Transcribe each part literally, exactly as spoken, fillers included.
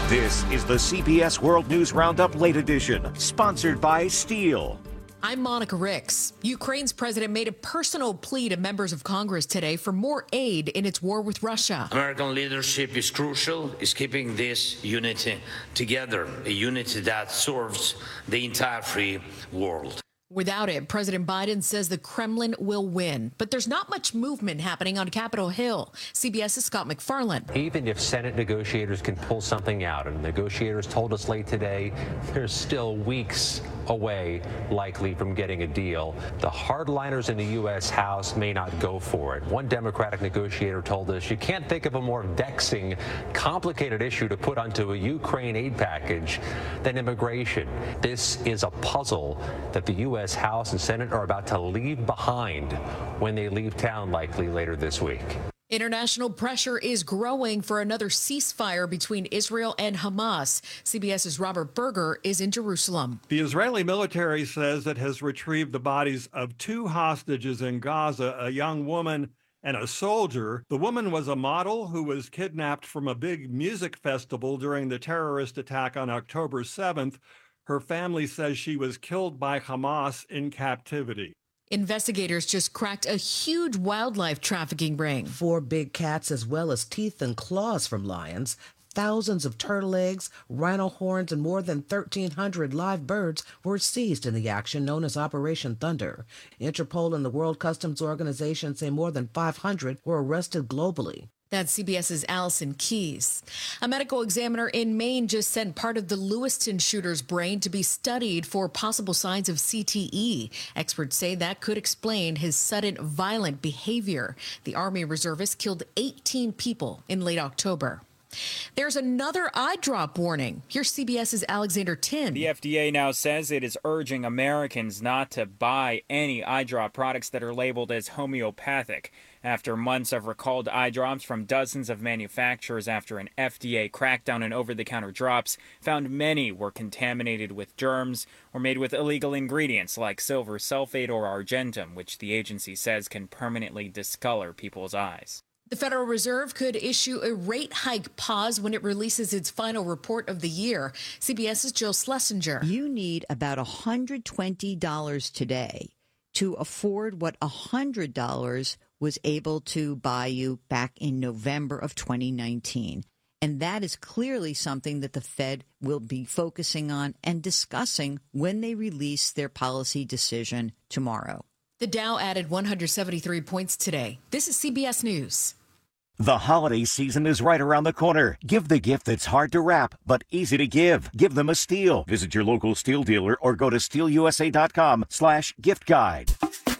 This is the C B S World News Roundup Late Edition, sponsored by Steel. I'm Monica Ricks. Ukraine's president made a personal plea to members of Congress today for more aid in its war with Russia. American leadership is crucial, is keeping this unity together, a unity that serves the entire free world. Without it, President Biden says the Kremlin will win. But there's not much movement happening on Capitol Hill. CBS's Scott McFarland. Even if Senate negotiators can pull something out, and negotiators told us late today, they're still weeks away, likely, from getting a deal. The hardliners in the U S House may not go for it. One Democratic negotiator told us you can't think of a more vexing, complicated issue to put onto a Ukraine aid package than immigration. This is a puzzle that the U S House and Senate are about to leave behind when they leave town, likely later this week. International pressure is growing for another ceasefire between Israel and Hamas. CBS's Robert Berger is in Jerusalem. The Israeli military says it has retrieved the bodies of two hostages in Gaza, a young woman and a soldier. The woman was a model who was kidnapped from a big music festival during the terrorist attack on October seventh. Her family says she was killed by Hamas in captivity. Investigators just cracked a huge wildlife trafficking ring. Four big cats, as well as teeth and claws from lions, thousands of turtle eggs, rhino horns, and more than thirteen hundred live birds were seized in the action known as Operation Thunder. Interpol and the World Customs Organization say more than five hundred were arrested globally. That's CBS's Allison Keyes. A medical examiner in Maine just sent part of the Lewiston shooter's brain to be studied for possible signs of C T E. Experts say that could explain his sudden violent behavior. The Army reservist killed eighteen people in late October. There's another eye drop warning. Here's CBS's Alexander Tin. The F D A now says it is urging Americans not to buy any eye drop products that are labeled as homeopathic. After months of recalled eye drops from dozens of manufacturers after an F D A crackdown on over-the-counter drops found many were contaminated with germs or made with illegal ingredients like silver sulfate or argentum, which the agency says can permanently discolor people's eyes. The Federal Reserve could issue a rate hike pause when it releases its final report of the year. CBS's Jill Schlesinger. You need about one hundred twenty dollars today to afford what one hundred dollars was able to buy you back in November of twenty nineteen. And that is clearly something that the Fed will be focusing on and discussing when they release their policy decision tomorrow. The Dow added one hundred seventy-three points today. This is C B S News. The holiday season is right around the corner. Give the gift that's hard to wrap, but easy to give. Give them a Steel. Visit your local Steel dealer or go to steel u s a dot com slash gift guide.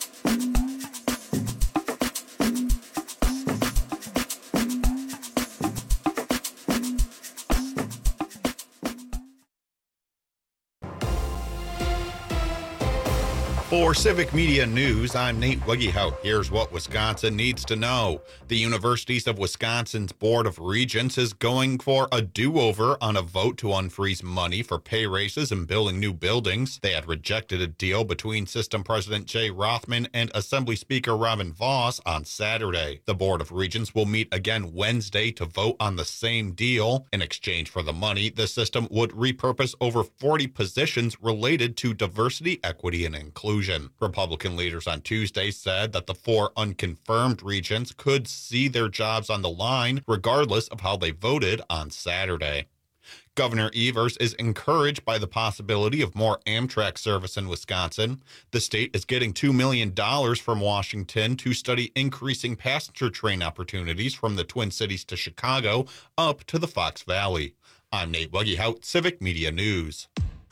For Civic Media News, I'm Nate Wiggyhout. Here's what Wisconsin needs to know. The Universities of Wisconsin's Board of Regents is going for a do-over on a vote to unfreeze money for pay raises and building new buildings. They had rejected a deal between System President Jay Rothman and Assembly Speaker Robin Vos on Saturday. The Board of Regents will meet again Wednesday to vote on the same deal. In exchange for the money, the system would repurpose over forty positions related to diversity, equity, and inclusion. Republican leaders on Tuesday said that the four unconfirmed regents could see their jobs on the line regardless of how they voted on Saturday. Governor Evers is encouraged by the possibility of more Amtrak service in Wisconsin. The state is getting two million dollars from Washington to study increasing passenger train opportunities from the Twin Cities to Chicago up to the Fox Valley. I'm Nate Wiggyhout, Civic Media News.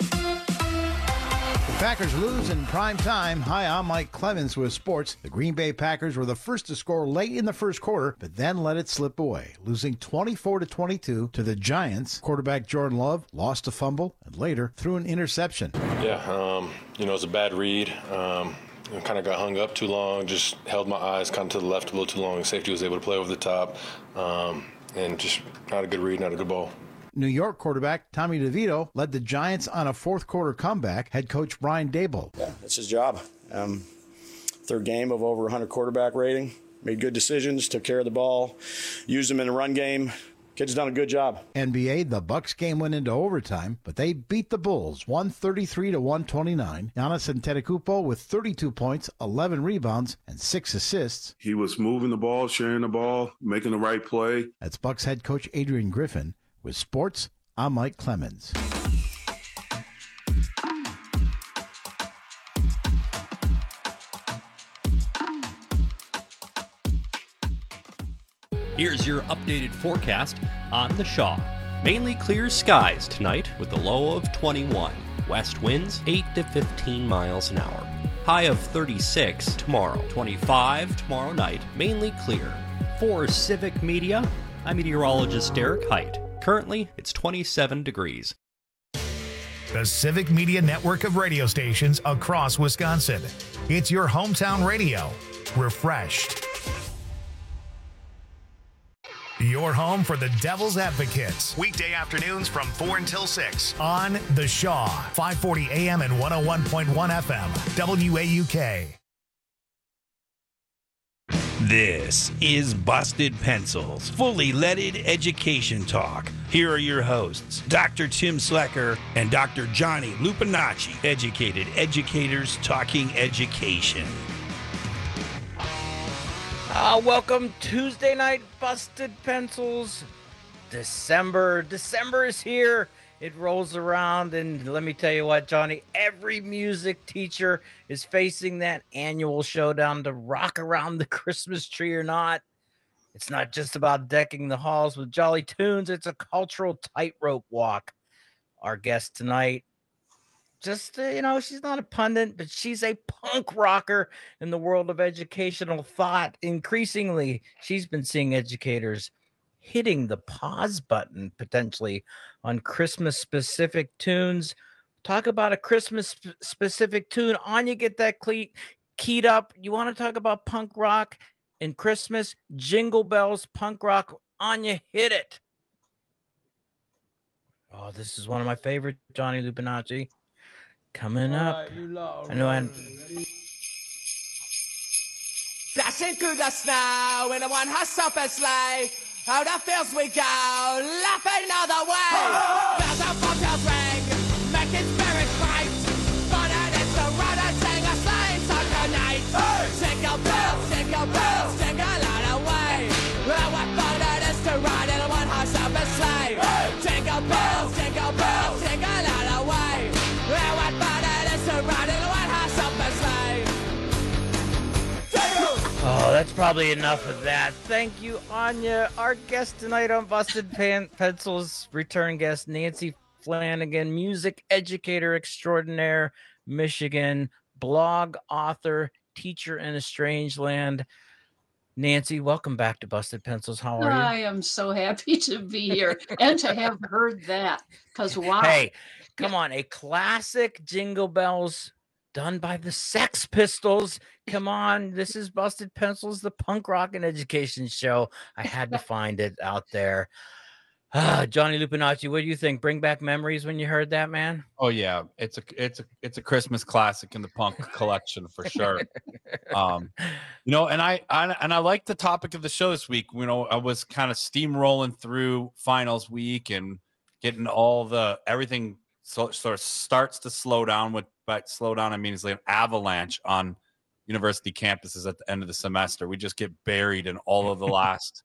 Packers lose in prime time. Hi, I'm Mike Clemens with sports. The Green Bay Packers were the first to score late in the first quarter, but then let it slip away, losing twenty-four to twenty-two to the Giants. Quarterback Jordan Love lost a fumble and later threw an interception. Yeah, um, you know, it was a bad read. Um, kind of got hung up too long, just held my eyes kind of to the left a little too long. Safety was able to play over the top, um, and just not a good read, not a good ball. New York quarterback Tommy DeVito led the Giants on a fourth quarter comeback. Head coach Brian Daboll. Yeah, that's his job. Um, third game of over one hundred quarterback rating. Made good decisions, took care of the ball, used them in the run game. Kids done a good job. N B A, the Bucks game went into overtime, but they beat the Bulls one thirty-three to one twenty-nine. Giannis Antetokounmpo with thirty-two points, eleven rebounds, and six assists. He was moving the ball, sharing the ball, making the right play. That's Bucks head coach Adrian Griffin. With sports, I'm Mike Clemens. Here's your updated forecast on the Shaw. Mainly clear skies tonight with a low of twenty-one. West winds eight to fifteen miles an hour. High of thirty-six tomorrow. twenty-five tomorrow night, mainly clear. For Civic Media, I'm meteorologist Derek Height. Currently, it's twenty-seven degrees. The Civic Media network of radio stations across Wisconsin. It's your hometown radio. Refreshed. Your home for the Devil's Advocates. Weekday afternoons from four until six on The Shaw, five forty A M and one oh one point one F M, W A U K. This is Busted Pencils, fully leaded education talk. Here are your hosts, Doctor Tim Slecker and Doctor Johnny Lupinacci, educated educators talking education. Uh, welcome Tuesday night, Busted Pencils. December. December is here. It rolls around, and let me tell you what, Johnny, every music teacher is facing that annual showdown to rock around the Christmas tree or not. It's not just about decking the halls with jolly tunes. It's a cultural tightrope walk. Our guest tonight, just, uh, you know, she's not a pundit, but she's a punk rocker in the world of educational thought. Increasingly, she's been seeing educators hitting the pause button potentially on Christmas-specific tunes. Talk about a Christmas-specific tune. Anya, get that cle- keyed up. You want to talk about punk rock and Christmas? Jingle bells, punk rock. Anya, hit it. Oh, this is one of my favorite, Johnny Lupinacci. Coming up. Right, I know I'm... Dashing through the snow in a one-horse open sleigh. Out the fields we go, laughing all the way. Bells and bobtails ring, making spirits bright. Fun and it's the road and sing a sleigh song tonight. Hey! Jingle bells, jingle bells, jingle all the way. Oh, what fun it is to ride in a one-horse open sleigh. Hey! Jingle bells, jingle bells, jingle all the way. Oh, what fun it is to ride in a one-horse open sleigh. Oh, that's probably enough of that. Thank you, Anya. Our guest tonight on Busted Pen- Pencils, return guest Nancy Flanagan, music educator extraordinaire, Michigan, blog author, teacher in a strange land. Nancy, welcome back to Busted Pencils. How are you? I am so happy to be here and to have heard that, because wow. Hey, come on, a classic Jingle Bells done by the Sex Pistols. Come on, this is Busted Pencils, the punk rock and education show. I had to find it out there. Ah, Johnny Lupinacci, what do you think? Bring back memories when you heard that, man? Oh yeah, it's a it's a it's a Christmas classic in the punk collection for sure. Um, you know, and I, I and I like the topic of the show this week. You know, I was kind of steamrolling through finals week and getting all the everything so, sort of starts to slow down. With by slow down, I mean it's like an avalanche on university campuses at the end of the semester. We just get buried in all of the last.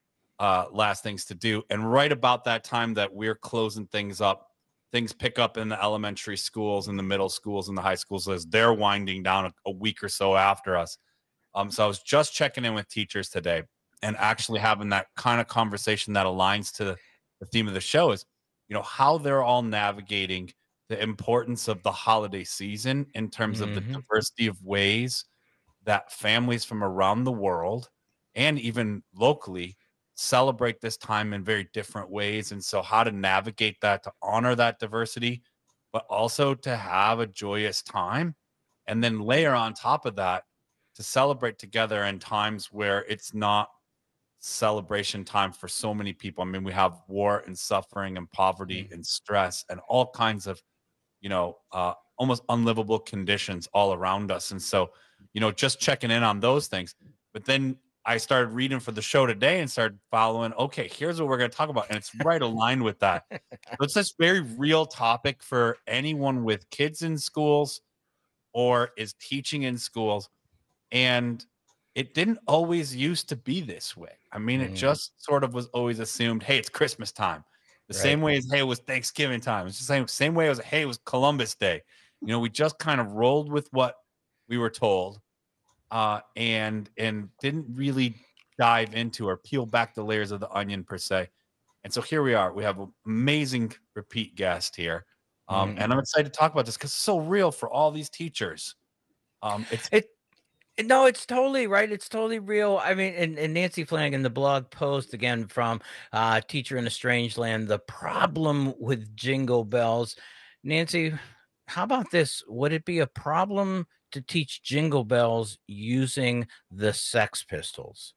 Uh, last things to do. And right about that time that we're closing things up, things pick up in the elementary schools and the middle schools and the high schools as they're winding down a, a week or so after us. Um, so I was just checking in with teachers today and actually having that kind of conversation that aligns to the theme of the show is, you know, how they're all navigating the importance of the holiday season in terms mm-hmm. of the diversity of ways that families from around the world and even locally celebrate this time in very different ways. And so how to navigate that, to honor that diversity, but also to have a joyous time. And then layer on top of that to celebrate together in times where it's not celebration time for so many people. I mean, we have war and suffering and poverty mm-hmm. and stress and all kinds of, you know, uh, almost unlivable conditions all around us. And so, you know, just checking in on those things. But then I started reading for the show today and started following. Okay, here's what we're going to talk about, and it's right aligned with that. So it's this very real topic for anyone with kids in schools or is teaching in schools, and it didn't always used to be this way. I mean, it Mm. just sort of was always assumed, hey, it's Christmas time. The Right. same way as, hey, it was Thanksgiving time. It's the same, same way as, hey, it was Columbus Day. You know, we just kind of rolled with what we were told uh, and and didn't really dive into or peel back the layers of the onion per se. And so here we are. We have an amazing repeat guest here. Um, Mhm. And I'm excited to talk about this because it's so real for all these teachers. Um, it's It no, it's totally right. It's totally real. I mean, and, and Nancy Flanagan, the blog post again from uh, Teacher in a Strange Land, the problem with jingle bells. Nancy, how about this? Would it be a problem to teach jingle bells using the Sex Pistols?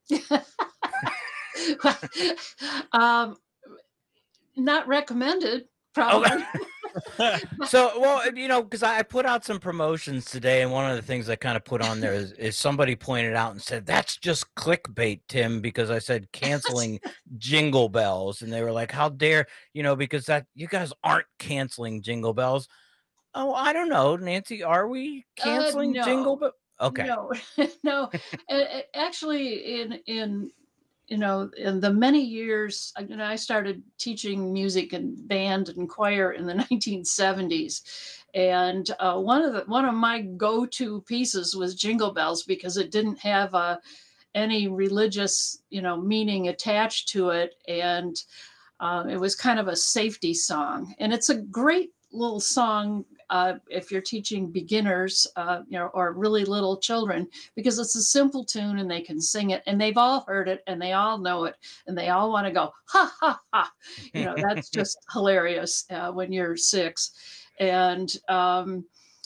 um, not recommended, probably. So, well, you know, because I put out some promotions today, and one of the things I kind of put on there is, is somebody pointed out and said, that's just clickbait, Tim, because I said canceling jingle bells. And they were like, how dare, you know, because that you guys aren't canceling jingle bells. Oh, I don't know, Nancy, are we canceling Uh, no. jingle bells? Okay. No, no. A- a- Actually, in in you know, in the many years, I- you know, I started teaching music and band and choir in the nineteen seventies, and uh, one of the one of my go-to pieces was Jingle Bells because it didn't have uh, any religious, you know, meaning attached to it, and uh, it was kind of a safety song, and it's a great little song uh, if you're teaching beginners, uh, you know, or really little children, because it's a simple tune and they can sing it, and they've all heard it and they all know it, and they all want to go ha ha ha. You know, that's just hilarious uh, when you're six, and um,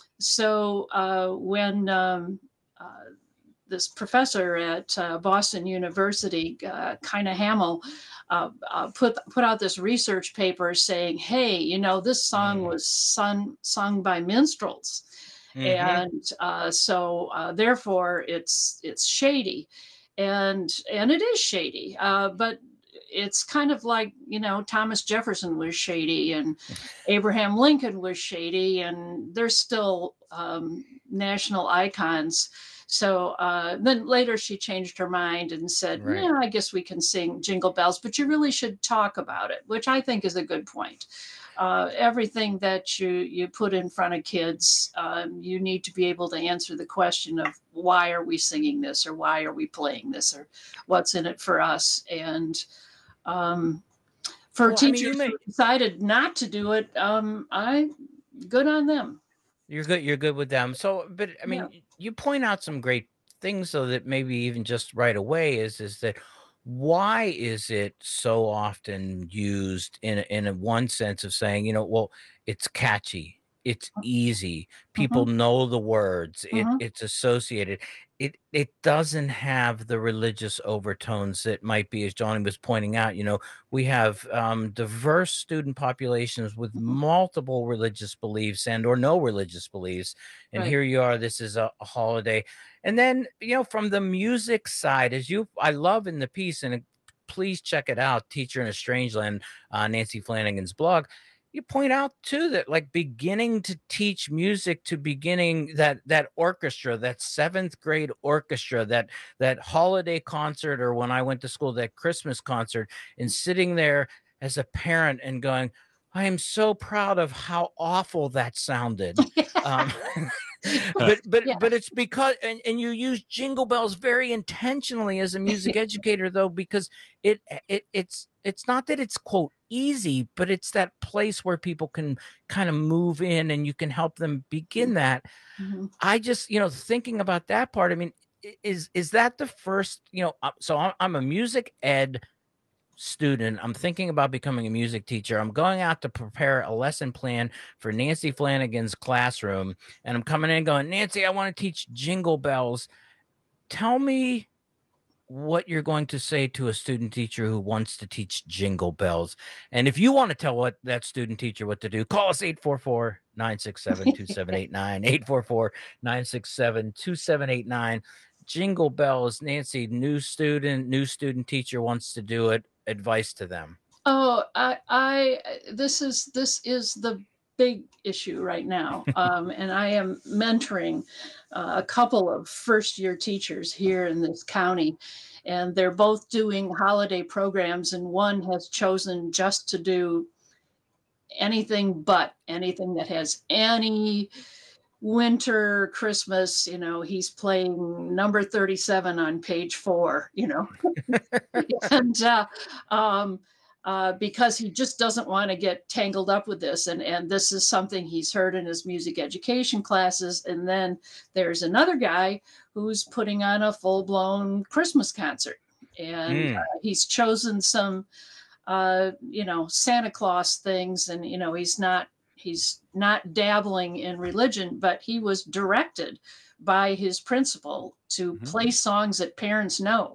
so uh, when um, uh, this professor at uh, Boston University, uh, Kina Hamill, uh, uh, put put out this research paper saying, "Hey, you know, this song was sung sung by minstrels, Mhm. and uh, so uh, therefore it's it's shady," and and it is shady, uh, but it's kind of like, you know, Thomas Jefferson was shady and Abraham Lincoln was shady, and they're still um, national icons. So uh, then later she changed her mind and said, Right. yeah, I guess we can sing Jingle Bells, but you really should talk about it, which I think is a good point. Uh, everything that you, you put in front of kids, um, you need to be able to answer the question of why are we singing this, or why are we playing this, or what's in it for us. And um, for Well, I mean, teachers you may- who decided not to do it, um, I good on them. You're good. You're good with them. So, but I mean, you point out some great things, though, that maybe even just right away is is that why is it so often used in a, in a one sense of saying, you know, well, it's catchy, it's easy, people know the words, it, Mhm. it's associated. It it doesn't have the religious overtones that might be, as Johnny was pointing out. You know, we have um, diverse student populations with multiple religious beliefs and or no religious beliefs, and Right. here you are. This is a, a holiday, and then you know, from the music side, as you, I love in the piece, and it- please check it out, Teacher in a Strange Land, uh, Nancy Flanagan's blog. You point out too that like beginning to teach music to beginning that that orchestra, that seventh grade orchestra, that that holiday concert, or when I went to school, that Christmas concert, and sitting there as a parent and going, I am so proud of how awful that sounded. um, but but Yeah. but it's because, and, and you use Jingle Bells very intentionally as a music educator, though, because it it it's it's not that it's quote easy, but it's that place where people can kind of move in and you can help them begin that. Mhm. I just, you know, thinking about that part, I mean, i- is is that the first, you know, uh, so I'm, I'm a music ed student. I'm thinking about becoming a music teacher. I'm going out to prepare a lesson plan for Nancy Flanagan's classroom, and I'm coming in going, Nancy, I want to teach Jingle Bells. Tell me what you're going to say to a student teacher who wants to teach Jingle Bells. And if you want to tell what that student teacher what to do, call us eight four four, nine six seven, two seven eight nine, eight four four, nine six seven, two seven eight nine. Jingle Bells, Nancy, new student, new student teacher wants to do it. Advice to them. Oh, I, I, this is, this is the big issue right now. Um, and I am mentoring uh, a couple of first year teachers here in this county, and they're both doing holiday programs, and one has chosen just to do anything but anything that has any winter, Christmas. You know, he's playing number thirty-seven on page four, you know, and uh, um, uh, because he just doesn't want to get tangled up with this. And, and this is something he's heard in his music education classes. And then there's another guy who's putting on a full-blown Christmas concert. And Mm. uh, he's chosen some, uh, you know, Santa Claus things. And, you know, he's not, he's not dabbling in religion, but he was directed by his principal to play songs that parents know.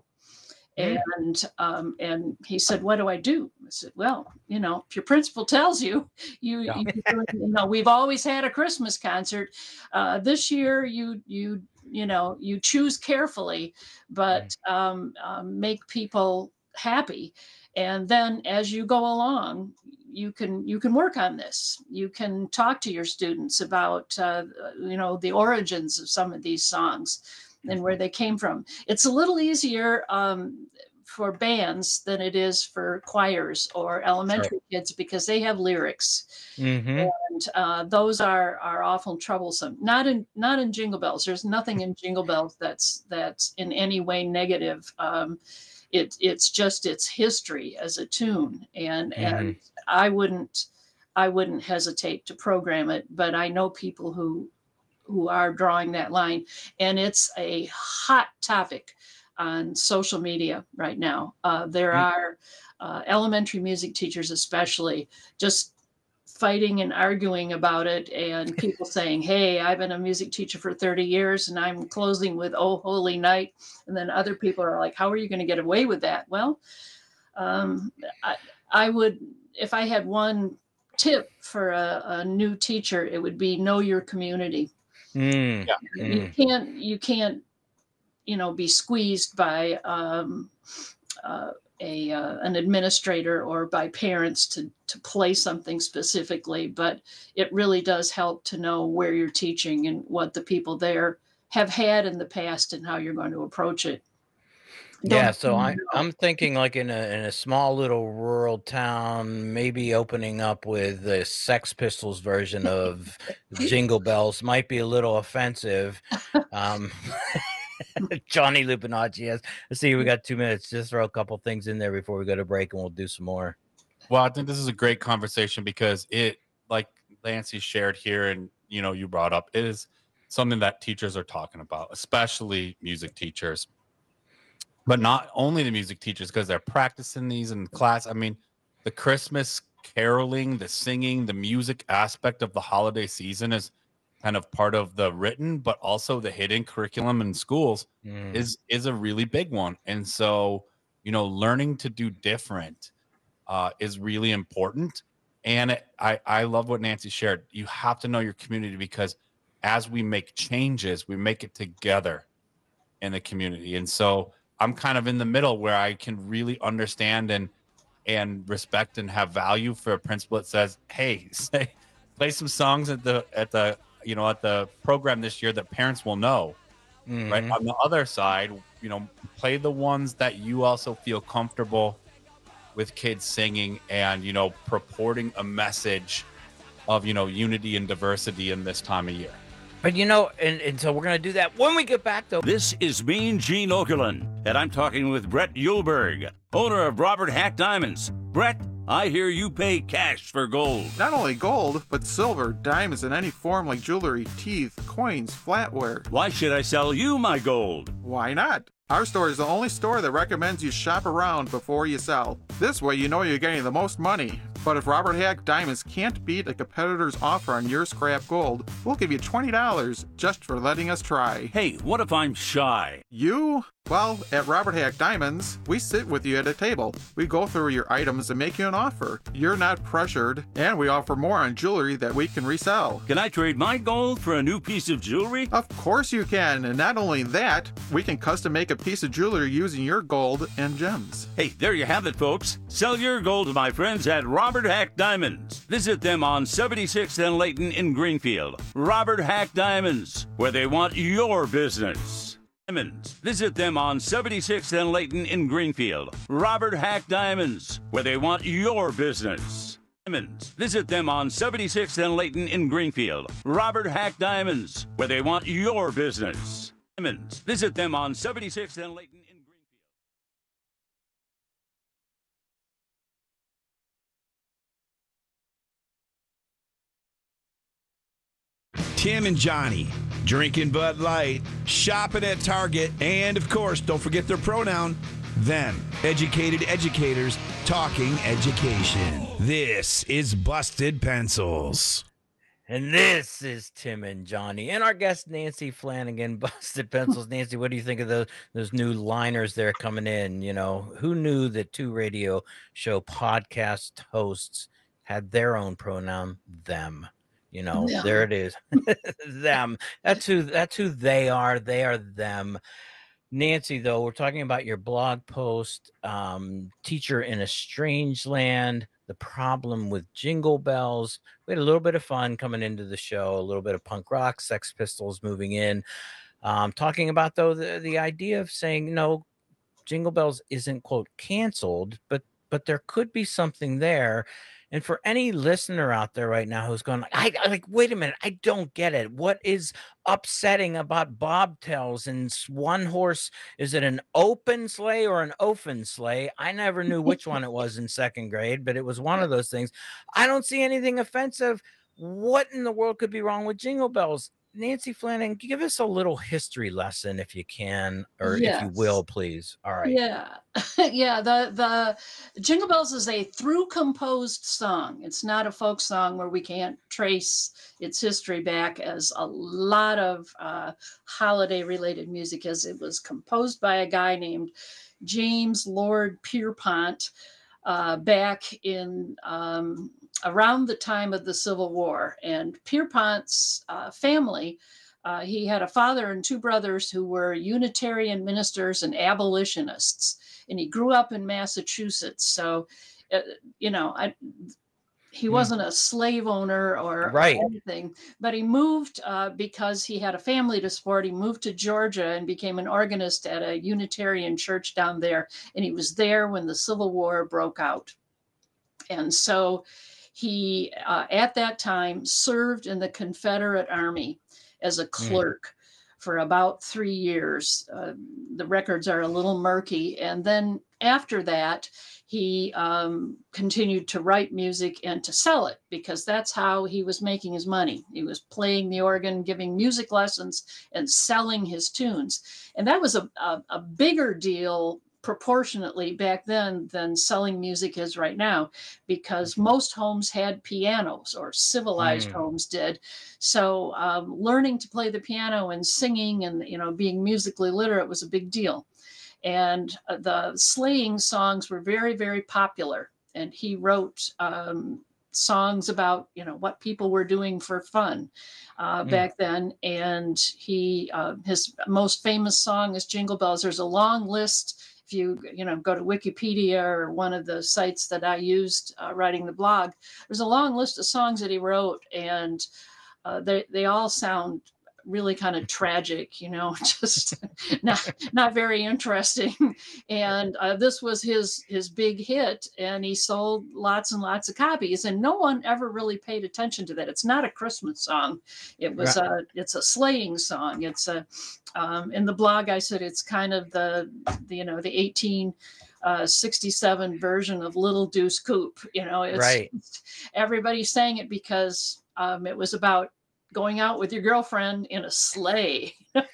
And um, and he said, "What do I do?" I said, "Well, you know, if your principal tells you, you, Yeah. you, you know, we've always had a Christmas concert. Uh, this year, you you you know, you choose carefully, but um, um, make people happy. And then as you go along, you can you can work on this. You can talk to your students about uh, you know, the origins of some of these songs and where they came from. It's a little easier um, for bands than it is for choirs or elementary kids, because they have lyrics, Mhm. and uh, those are are awful troublesome. Not in not in Jingle Bells. There's nothing in Jingle Bells that's that's in any way negative. Um, it it's just its history as a tune, and and I wouldn't I wouldn't hesitate to program it. But I know people who who are drawing that line, and it's a hot topic on social media right now. Uh, there Mm. are uh, elementary music teachers, especially, just fighting and arguing about it, and people saying, "Hey, I've been a music teacher for thirty years and I'm closing with Oh Holy Night." And then other people are like, "How are you going to get away with that?" Well, um, I, I would, if I had one tip for a, a new teacher, it would be know your community. Mm. You can't, you can't, you know, be squeezed by um, uh, a uh, an administrator or by parents to to play something specifically. But it really does help to know where you're teaching and what the people there have had in the past and how you're going to approach it. Yeah, Don't- so I, I'm thinking like in a in a small little rural town, maybe opening up with the Sex Pistols version of Jingle Bells might be a little offensive. Um, Johnny Lupinacci, yes. Let's see, we got two minutes. Just throw a couple things in there before we go to break, and we'll do some more. Well, I think this is a great conversation because it, like Nancy shared here, and you know, you brought up, it is something that teachers are talking about, especially music teachers. But not only the music teachers, because they're practicing these in class. I mean, the Christmas caroling, the singing, the music aspect of the holiday season is kind of part of the written, but also the hidden curriculum in schools Mm. is is a really big one. And so, you know, learning to do different uh, is really important. And it, I I love what Nancy shared. You have to know your community, because as we make changes, we make it together in the community. And so I'm kind of in the middle where I can really understand and and respect and have value for a principal that says, "Hey, say, play some songs at the at the you know at the program this year that parents will know." Right Mhm. on the other side, you know, play the ones that you also feel comfortable with kids singing and you know purporting a message of you know unity and diversity in this time of year. But you know, and, and so we're going to do that when we get back, though. This is Mean Gene Okerlund, and I'm talking with Brett Yulberg, owner of Robert Hack Diamonds. Brett, I hear you pay cash for gold. Not only gold, but silver, diamonds in any form like jewelry, teeth, coins, flatware. Why should I sell you my gold? Why not? Our store is the only store that recommends you shop around before you sell. This way you know you're getting the most money. But if Robert Hack Diamonds can't beat a competitor's offer on your scrap gold, we'll give you twenty dollars just for letting us try. Hey, what if I'm shy? You? Well, at Robert Hack Diamonds, we sit with you at a table. We go through your items and make you an offer. You're not pressured, and we offer more on jewelry that we can resell. Can I trade my gold for a new piece of jewelry? Of course you can, and not only that, we can custom make a piece of jewelry using your gold and gems. Hey, there you have it, folks. Sell your gold to my friends at Robert Hack Diamonds. Visit them on seventy-sixth and Layton in Greenfield. Robert Hack Diamonds, where they want your business. Diamonds. Visit them on seventy-sixth and Layton in Greenfield. Robert Hack Diamonds, where they want your business. Diamonds. Visit them on seventy-sixth and Layton in Greenfield. Robert Hack Diamonds, where they want your business. Diamonds. Visit them on seventy-sixth and Layton in Greenfield. Tim and Johnny, drinking Bud Light, shopping at Target, and of course, don't forget their pronoun, them. Educated educators talking education. This is Busted Pencils. And this is Tim and Johnny. And our guest, Nancy Flanagan, Busted Pencils. Nancy, what do you think of those, those new liners there coming in? You know, who knew that two radio show podcast hosts had their own pronoun, them? You know, Yeah. there it is. Them. That's who that's who they are. They are them. Nancy, though, we're talking about your blog post, um, Teacher in a Strange Land, the problem with Jingle Bells. We had a little bit of fun coming into the show, a little bit of punk rock, Sex Pistols moving in. Um, talking about, though, the, the idea of saying, no, Jingle Bells isn't, quote, canceled, but but there could be something there. And for any listener out there right now who's going, like, I, I like, wait a minute, I don't get it. What is upsetting about bobtails and s- one horse? Is it an open sleigh or an open sleigh? I never knew which one it was in second grade, but it was one of those things. I don't see anything offensive. What in the world could be wrong with Jingle Bells? Nancy Flanagan, give us a little history lesson if you can, or if you Yes. will, please. All right. Yeah, yeah. The the Jingle Bells is a through composed song. It's not a folk song where we can't trace its history back, as a lot of uh, holiday related music is. It was composed by a guy named James Lord Pierpont uh, back in um, around the time of the Civil War. And Pierpont's uh, family, uh, he had a father and two brothers who were Unitarian ministers and abolitionists. And he grew up in Massachusetts. So, uh, you know, I, he wasn't a slave owner or, Right. or anything, but he moved uh, because he had a family to support. He moved to Georgia and became an organist at a Unitarian church down there. And he was there when the Civil War broke out. And so he, uh, at that time, served in the Confederate Army as a clerk for about three years. Uh, the records are a little murky. And then after that, he um, continued to write music and to sell it, because that's how he was making his money. He was playing the organ, giving music lessons, and selling his tunes. And that was a, a, a bigger deal proportionately back then than selling music is right now, because most homes had pianos, or civilized Mm. homes did. So um, learning to play the piano and singing and, you know, being musically literate was a big deal. And uh, the sleighing songs were very, very popular. And he wrote um, songs about, you know, what people were doing for fun uh, Mm. back then. And he, uh, his most famous song is Jingle Bells. There's a long list. If you, you know, go to Wikipedia or one of the sites that I used uh, writing the blog, there's a long list of songs that he wrote, and uh, they they all sound really kind of tragic, you know, just not not very interesting. And uh, this was his his big hit, and he sold lots and lots of copies, and no one ever really paid attention to that. It's not a Christmas song. It was Right. a it's a sleighing song. It's a um, in the blog I said it's kind of the, the you know the eighteen sixty-seven version of Little Deuce Coupe. You know, it's Right. everybody sang it because um, it was about going out with your girlfriend in a sleigh.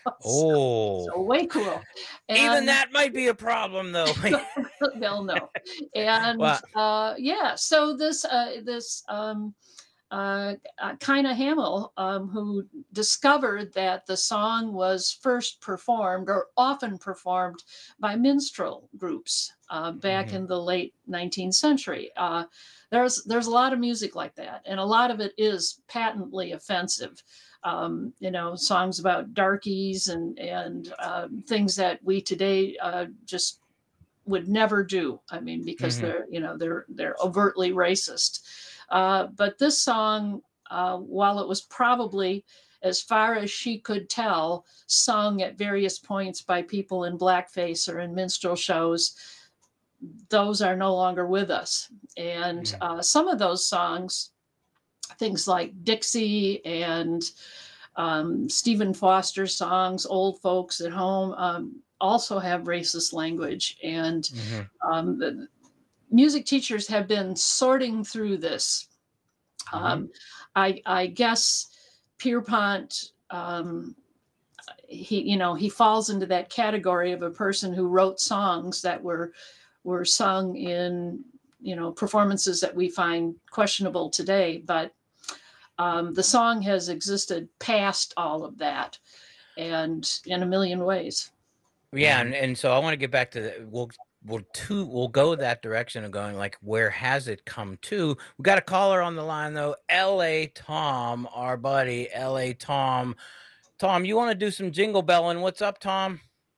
Oh, So way cool. even And- that might be a problem, though. They'll know. And Wow. uh, yeah, so this uh, this um, uh, uh, Kina Hamill, um, who discovered that the song was first performed or often performed by minstrel groups uh, back Mhm. in the late nineteenth century. Uh, there's there's a lot of music like that, and a lot of it is patently offensive. Um, you know, songs about darkies and and uh, things that we today uh, just would never do. I mean, because Mhm. they're you know they're they're overtly racist. Uh, but this song, uh, while it was probably, as far as she could tell, sung at various points by people in blackface or in minstrel shows, those are no longer with us. And uh, some of those songs, things like Dixie and um, Stephen Foster songs, Old Folks at Home, um, also have racist language. And um, the music teachers have been sorting through this. Um, I, I guess Pierpont, um, he, you know, he falls into that category of a person who wrote songs that were were sung in, you know, performances that we find questionable today. But um, the song has existed past all of that, and in a million ways. Yeah, and, and so I want to get back to the, we'll we'll two we'll go that direction of going like where has it come to? We got a caller on the line though, L A Tom, our buddy L A Tom. Tom, you want to do some jingle belling? What's up, Tom?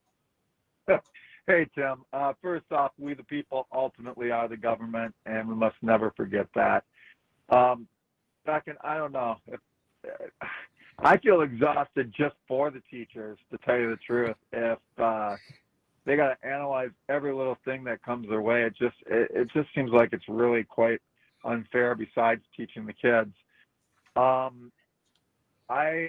Hey, Tim. Uh, first off, we the people ultimately are the government, and we must never forget that. Um, second, I don't know. If, uh, I feel exhausted just for the teachers, to tell you the truth. If uh, they got to analyze every little thing that comes their way, it just it, it just seems like it's really quite unfair. Besides teaching the kids, um, I,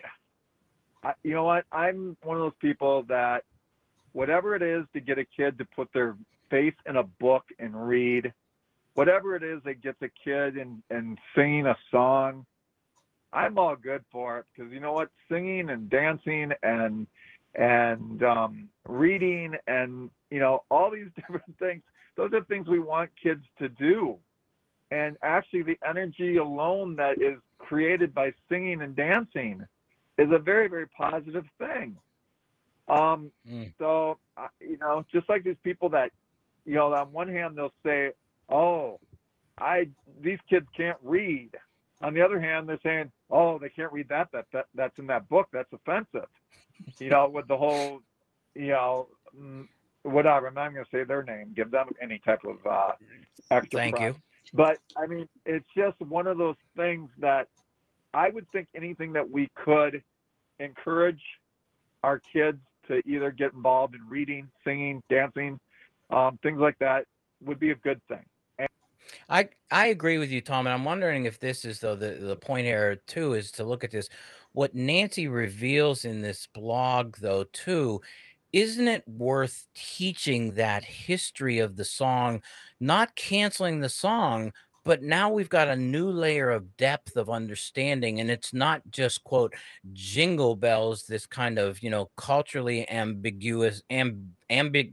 I, you know what? I'm one of those people that whatever it is to get a kid to put their face in a book and read, whatever it is that gets a kid and and singing a song, I'm all good for it, because you know what, singing and dancing and and um, reading and you know all these different things, those are things we want kids to do. And actually, the energy alone that is created by singing and dancing is a very, very positive thing. Um, Mm. So, uh, you know, just like these people that, you know, on one hand, they'll say, oh, I, these kids can't read. On the other hand, they're saying, oh, they can't read that, that, that that's in that book. That's offensive. You know, with the whole, you know, mm, whatever, I'm not going to say their name, give them any type of uh, extra Thank props. you. But I mean, it's just one of those things that I would think anything that we could encourage our kids to either get involved in reading, singing, dancing, um, things like that would be a good thing. And I I agree with you, Tom, and I'm wondering if this is though the the point here too is to look at this. What Nancy reveals in this blog, though, too, isn't it worth teaching that history of the song, not canceling the song, but now we've got a new layer of depth of understanding, and it's not just quote jingle bells, this kind of you know culturally ambiguous, amb, ambig,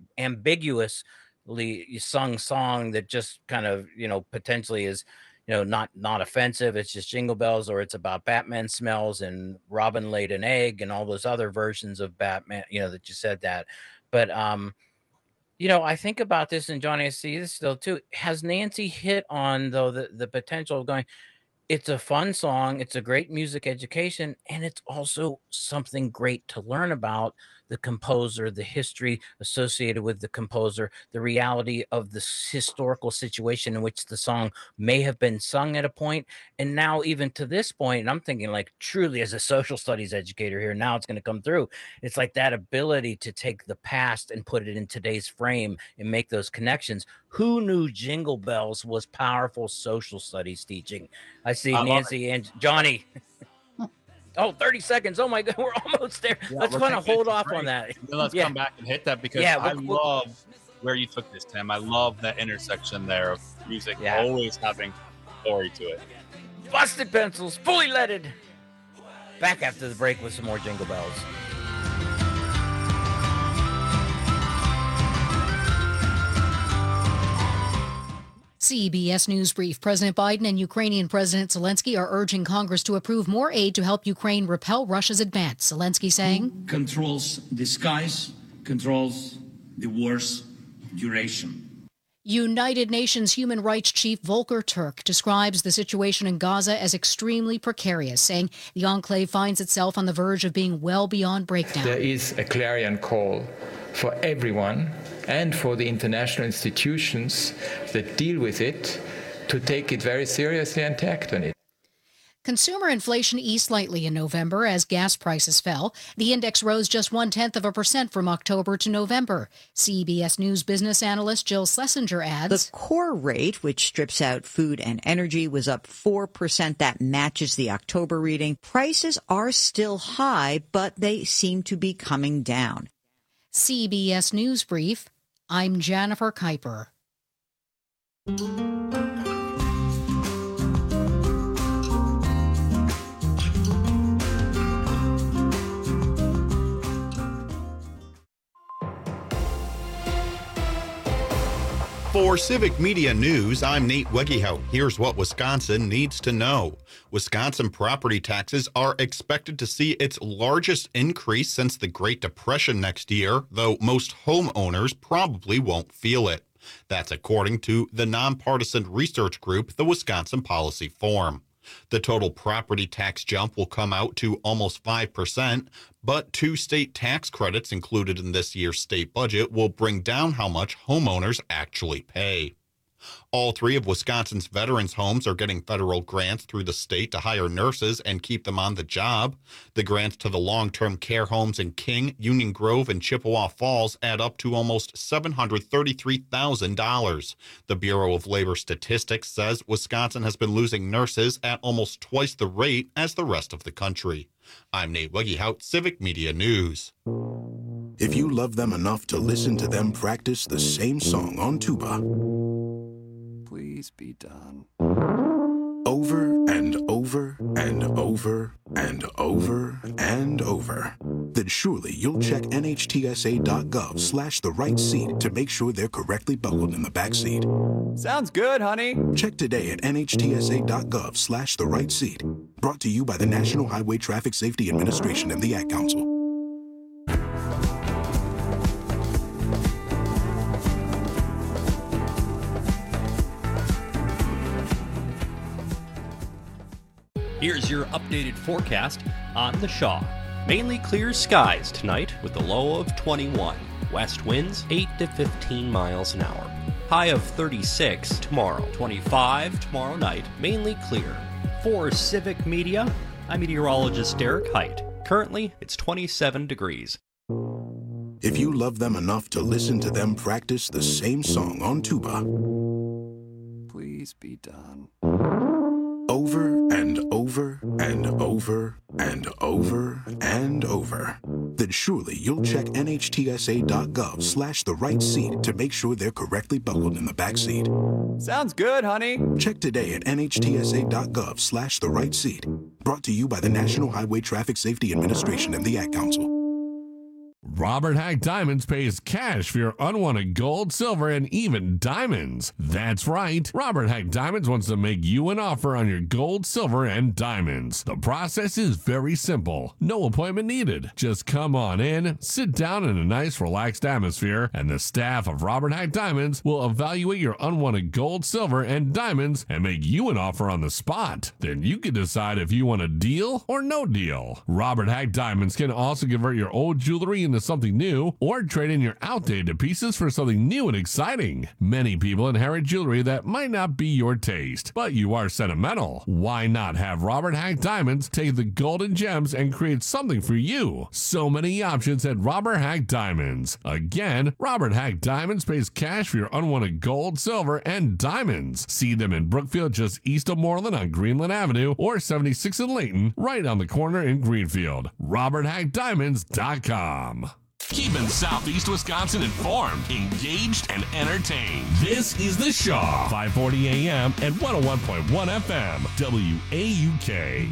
ambiguously sung song that just kind of you know potentially is you know not not offensive. It's just jingle bells, or it's about Batman smells and Robin laid an egg and all those other versions of Batman. You know that you said that, but um. You know, I think about this, and Johnny, I see this still too. Has Nancy hit on though the, the potential of going? It's a fun song. It's a great music education, and it's also something great to learn about the composer, the history associated with the composer, the reality of the historical situation in which the song may have been sung at a point, and now even to this point. And I'm thinking, like, truly as a social studies educator here, now it's going to come through. It's like that ability to take the past and put it in today's frame and make those connections. Who knew Jingle Bells was powerful social studies teaching? I see I love Nancy and Johnny. Oh, thirty seconds. Oh my God, we're almost there. Yeah, let's we're kind of taking hold a off break. on that. Then let's Yeah. come back and hit that because Yeah, I we'll- we'll- love where you took this, Tim. I love that intersection there of music Yeah. always having story to it. Busted Pencils, fully leaded. Back after the break with some more Jingle Bells. C B S News Brief. President Biden and Ukrainian President Zelensky are urging Congress to approve more aid to help Ukraine repel Russia's advance. Zelensky saying, Who controls the skies, controls the war's duration. United Nations Human Rights Chief Volker Turk describes the situation in Gaza as extremely precarious, saying the enclave finds itself on the verge of being well beyond breakdown. There is a clarion call for everyone and for the international institutions that deal with it to take it very seriously and act on it. Consumer inflation eased slightly in November as gas prices fell. The index rose just one-tenth of a percent from October to November. C B S News business analyst Jill Schlesinger adds, the core rate, which strips out food and energy, was up four percent. That matches the October reading. Prices are still high, but they seem to be coming down. C B S News Brief, I'm Jennifer Kuiper. For Civic Media News, I'm Nate Wegehout. Here's what Wisconsin needs to know. Wisconsin property taxes are expected to see its largest increase since the Great Depression next year, though most homeowners probably won't feel it. That's according to the nonpartisan research group, the Wisconsin Policy Forum. The total property tax jump will come out to almost five percent, but two state tax credits included in this year's state budget will bring down how much homeowners actually pay. All three of Wisconsin's veterans' homes are getting federal grants through the state to hire nurses and keep them on the job. The grants to the long-term care homes in King, Union Grove, and Chippewa Falls add up to almost seven hundred thirty-three thousand dollars. The Bureau of Labor Statistics says Wisconsin has been losing nurses at almost twice the rate as the rest of the country. I'm Nate Wegehout, Civic Media News. If you love them enough to listen to them practice the same song on tuba, please be done. Over and over and over and over and over, then surely you'll check N H T S A dot gov slash the right seat to make sure they're correctly buckled in the back seat. Sounds good, honey. Check today at N H T S A dot gov slash the right seat. Brought to you by the National Highway Traffic Safety Administration and the Ad Council. Here's your updated forecast on the Shaw. Mainly clear skies tonight with a low of twenty-one. West winds eight to fifteen miles an hour. High of thirty-six tomorrow. twenty-five tomorrow night. Mainly clear. For Civic Media, I'm meteorologist Derek Height. Currently, it's twenty-seven degrees. If you love them enough to listen to them practice the same song on tuba, please be done. Over and over and over and over and over, then surely you'll check N H T S A dot gov slash the right seat to make sure they're correctly buckled in the back seat. Sounds good, honey. Check today at N H T S A dot gov slash the right seat. Brought to you by the National Highway Traffic Safety Administration and the Ad Council. Robert Hack Diamonds pays cash for your unwanted gold, silver, and even diamonds. That's right. Robert Hack Diamonds wants to make you an offer on your gold, silver, and diamonds. The process is very simple. No appointment needed. Just come on in, sit down in a nice, relaxed atmosphere, and the staff of Robert Hack Diamonds will evaluate your unwanted gold, silver, and diamonds and make you an offer on the spot. Then you can decide if you want a deal or no deal. Robert Hack Diamonds can also convert your old jewelry into something new or trade in your outdated pieces for something new and exciting. Many people inherit jewelry that might not be your taste, but you are sentimental. Why not have Robert Hack Diamonds take the gold and gems and create something for you? So many options at Robert Hack Diamonds. Again, Robert Hack Diamonds pays cash for your unwanted gold, silver, and diamonds. See them in Brookfield just east of Moreland on Greenland Avenue or seventy-six in Layton, right on the corner in Greenfield. Robert Hack Diamonds dot com. Keeping Southeast Wisconsin informed, engaged, and entertained. This is The Shaw, five forty A M and one oh one point one F M, W A U K.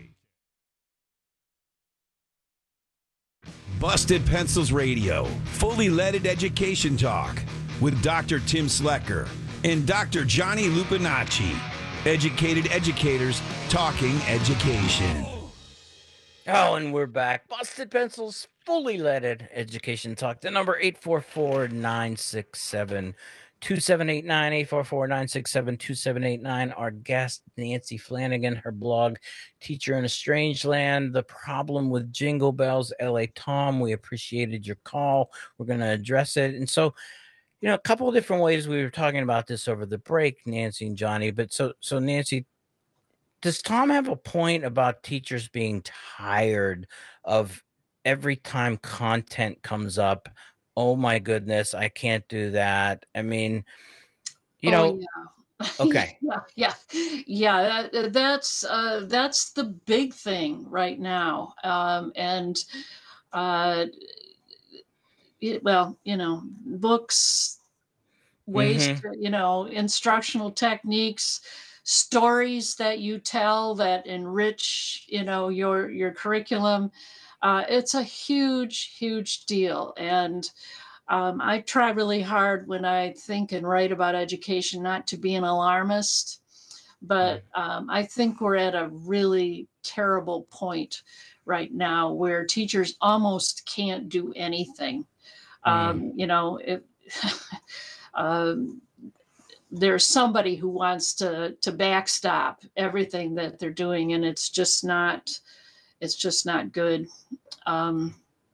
Busted Pencils Radio, fully leaded education talk with Doctor Tim Slecker. and Doctor Johnny Lupinacci. Educated educators talking education. Oh, and we're back. Busted Pencils, fully leaded education talk. The number eight four four, nine six seven, two seven eight nine, eight four four, nine six seven, two seven eight nine. Our guest, Nancy Flanagan, her blog, Teacher in a Strange Land, The Problem with Jingle Bells, L A Tom. We appreciated your call. We're going to address it. And so, you know, a couple of different ways we were talking about this over the break, Nancy and Johnny. But so, so Nancy, does Tom have a point about teachers being tired of every time content comes up? Oh my goodness, I can't do that. I mean, you Oh, know, yeah. okay. yeah, yeah, yeah. That, that's uh, that's the big thing right now, um, and uh, it, well, you know, books, ways Mhm. to, you know, instructional techniques, stories that you tell that enrich, you know, your your curriculum. Uh, it's a huge, huge deal, and um, I try really hard when I think and write about education not to be an alarmist, but um, I think we're at a really terrible point right now where teachers almost can't do anything. Um, you know, it, um, there's somebody who wants to to backstop everything that they're doing, and it's just not it's just not good. Um,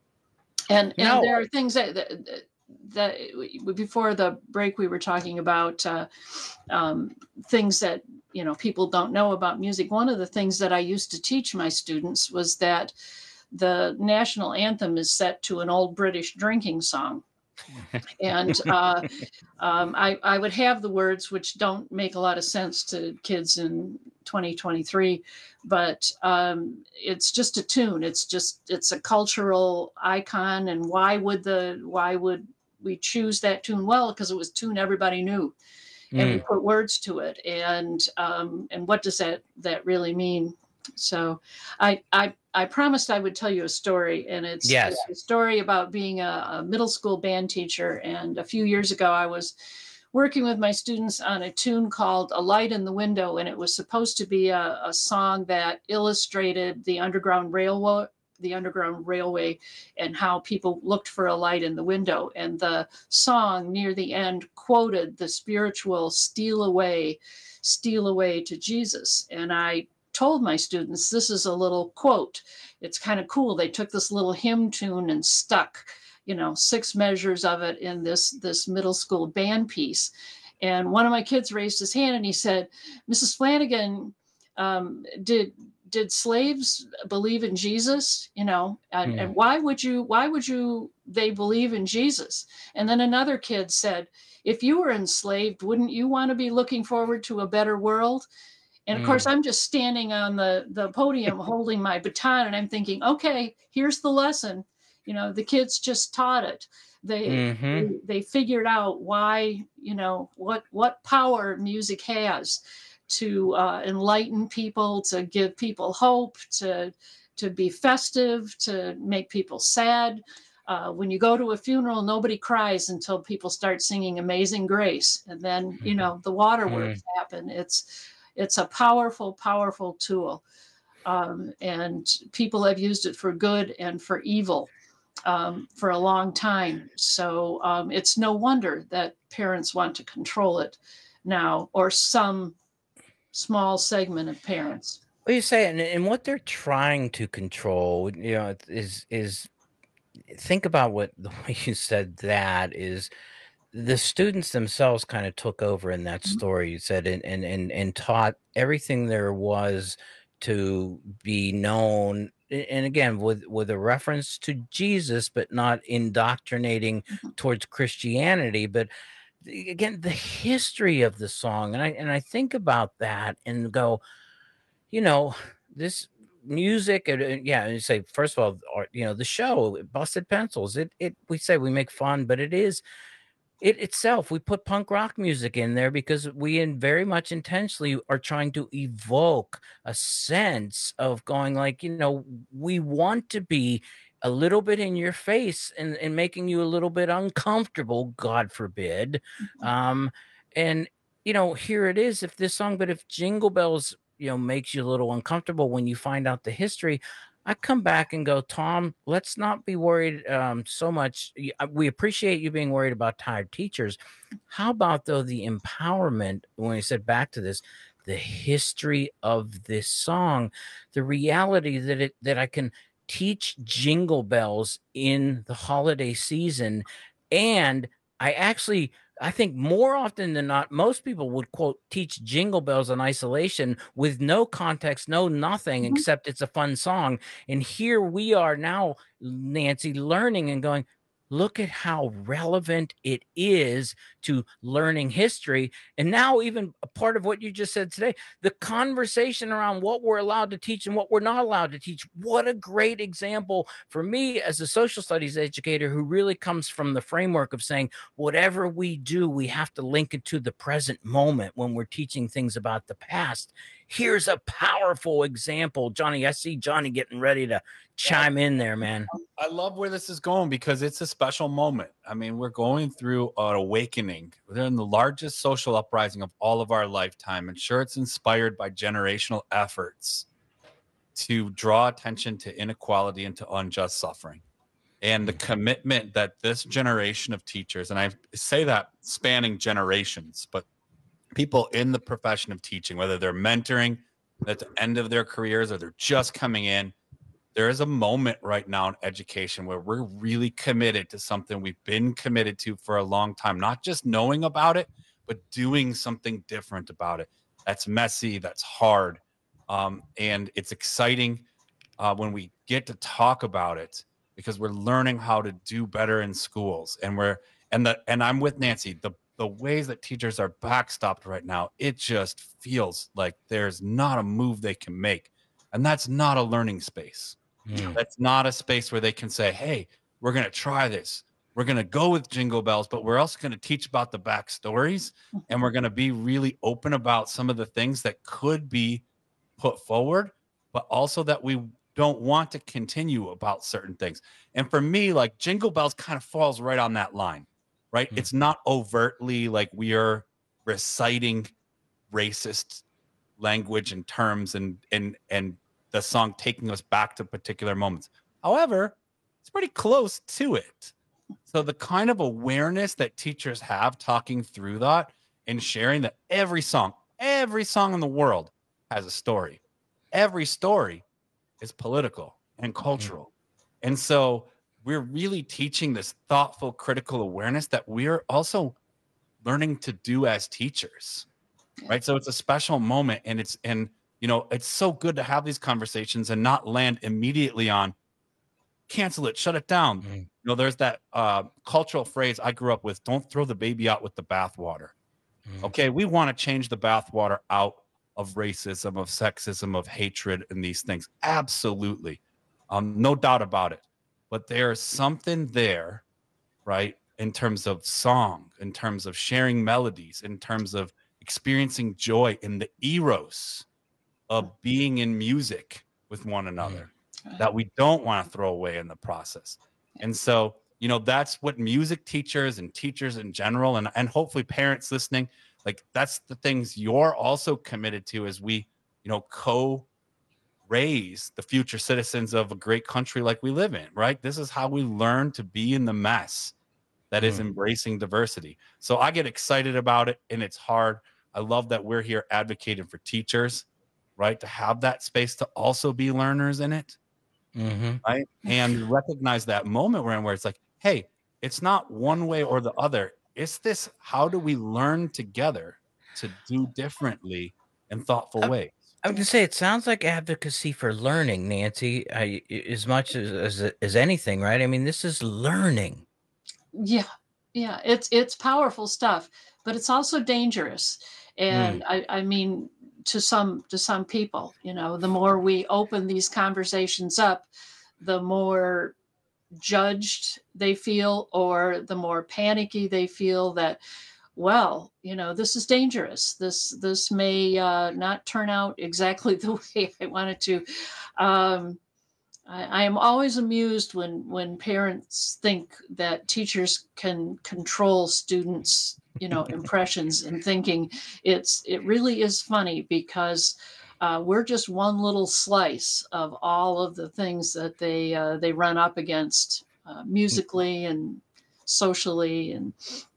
and and No. there are things that that, that we- before the break we were talking about uh, um, things that you know people don't know about music. One of the things that I used to teach my students was that the national anthem is set to an old British drinking song. And uh, um, I, I would have the words, which don't make a lot of sense to kids in twenty twenty-three, but um, it's just a tune. It's just it's a cultural icon. And why would the why would we choose that tune? Well, because it was a tune everybody knew, and we Mm. put words to it. And um, and what does that that really mean? So I I I promised I would tell you a story, and it's Yes. a story about being a, a middle school band teacher. And a few years ago, I was working with my students on a tune called "A Light in the Window," and it was supposed to be a, a song that illustrated the Underground Railway, the Underground Railway, and how people looked for a light in the window. And the song near the end quoted the spiritual "Steal away, steal away to Jesus." And I told my students, this is a little quote. It's kind of cool. They took this little hymn tune and stuck, you know, six measures of it in this this middle school band piece. And one of my kids raised his hand and he said, "Missus Flanagan, um, did did slaves believe in Jesus? You know, and, Hmm. and why would you why would you they believe in Jesus?" And then another kid said, "If you were enslaved, wouldn't you want to be looking forward to a better world?" And of course, Mm. I'm just standing on the, the podium holding my baton, and I'm thinking, okay, here's the lesson. You know, the kids just taught it. They Mhm. they, they figured out why, you know, what what power music has to uh, enlighten people, to give people hope, to to be festive, to make people sad. Uh, when you go to a funeral, nobody cries until people start singing Amazing Grace, and then you know the waterworks happen. It's it's a powerful, powerful tool, um, and people have used it for good and for evil um, for a long time. So um, it's no wonder that parents want to control it now, or some small segment of parents. What you say, and, and what they're trying to control, you know, is is think about what the way you said that is the students themselves kind of took over in that story you said and and and, and taught everything there was to be known, a- and again with with a reference to Jesus, but not indoctrinating towards Christianity, but the- again the history of the song. And i and i think about that and go, you know, this music and, and yeah, and you say first of all, or, you know, the show Busted Pencils, it it we say we make fun, but it is it itself, we put punk rock music in there because we in very much intentionally are trying to evoke a sense of going like, you know, we want to be a little bit in your face and, and making you a little bit uncomfortable, God forbid. Um, and you know, here it is, if this song, but if Jingle Bells, you know, makes you a little uncomfortable when you find out the history, I come back and go, Tom, let's not be worried um, so much. y- uh, We appreciate you being worried about tired teachers. How about, though, the empowerment, when we said back to this, the history of this song, the reality that it that I can teach Jingle Bells in the holiday season. And I actually, I think more often than not, most people would quote teach Jingle Bells in isolation with no context, no nothing, except it's a fun song. And here we are now, Nancy, learning and going, look at how relevant it is to learning history. And now, even a part of what you just said today, the conversation around what we're allowed to teach and what we're not allowed to teach. What a great example for me as a social studies educator who really comes from the framework of saying, whatever we do, we have to link it to the present moment when we're teaching things about the past. Here's a powerful example. Johnny, I see Johnny getting ready to chime in there, man. I love where this is going because it's a special moment. I mean, we're going through an awakening. We're in the largest social uprising of all of our lifetime. And sure, it's inspired by generational efforts to draw attention to inequality and to unjust suffering. And the commitment that this generation of teachers, and I say that spanning generations, but people in the profession of teaching, whether they're mentoring at the end of their careers or they're just coming in, there is a moment right now in education where we're really committed to something we've been committed to for a long time, not just knowing about it, but doing something different about it. That's messy, that's hard. Um, and it's exciting uh, when we get to talk about it because we're learning how to do better in schools. And we're, and the, and I'm with Nancy, the, the ways that teachers are backstopped right now, it just feels like there's not a move they can make. And that's not a learning space. Mm. That's not a space where they can say, hey, we're going to try this. We're going to go with Jingle Bells, but we're also going to teach about the backstories. And we're going to be really open about some of the things that could be put forward, but also that we don't want to continue about certain things. And for me, like Jingle Bells kind of falls right on that line, right? Mm. It's not overtly like we are reciting racist language and terms and, and, and, the song taking us back to particular moments. However, it's pretty close to it. So the kind of awareness that teachers have talking through that and sharing that every song, every song in the world has a story. Every story is political and cultural. Mm-hmm. And so we're really teaching this thoughtful, critical awareness that we're also learning to do as teachers, right? So it's a special moment and it's, and you know, it's so good to have these conversations and not land immediately on cancel it, shut it down. Mm-hmm. You know, there's that uh, cultural phrase I grew up with, don't throw the baby out with the bathwater. Mm-hmm. Okay, we want to change the bathwater out of racism, of sexism, of hatred, and these things. Absolutely. Um, no doubt about it. But there's something there, right, in terms of song, in terms of sharing melodies, in terms of experiencing joy in the eros of being in music with one another mm-hmm. that we don't want to throw away in the process. And so, you know, that's what music teachers and teachers in general, and, and hopefully parents listening, like that's the things you're also committed to as we, you know, co-raise the future citizens of a great country like we live in, right? This is how we learn to be in the mess that mm. is embracing diversity. So I get excited about it and it's hard. I love that we're here advocating for teachers, right? To have that space to also be learners in it, mm-hmm. right? And recognize that moment we're in where it's like, hey, it's not one way or the other. It's this, how do we learn together to do differently in thoughtful I, ways? I would say it sounds like advocacy for learning, Nancy, I, as much as, as as anything, right? I mean, this is learning. Yeah, yeah, it's it's powerful stuff, but it's also dangerous. And mm. I, I mean, to some to some people, you know, the more we open these conversations up, the more judged they feel, or the more panicky they feel that, well, you know, this is dangerous. This this may uh, not turn out exactly the way I want it to. Um, I, I am always amused when when parents think that teachers can control students' you know, impressions and thinking it's, it really is funny because uh, we're just one little slice of all of the things that they, uh, they run up against uh, musically and socially. And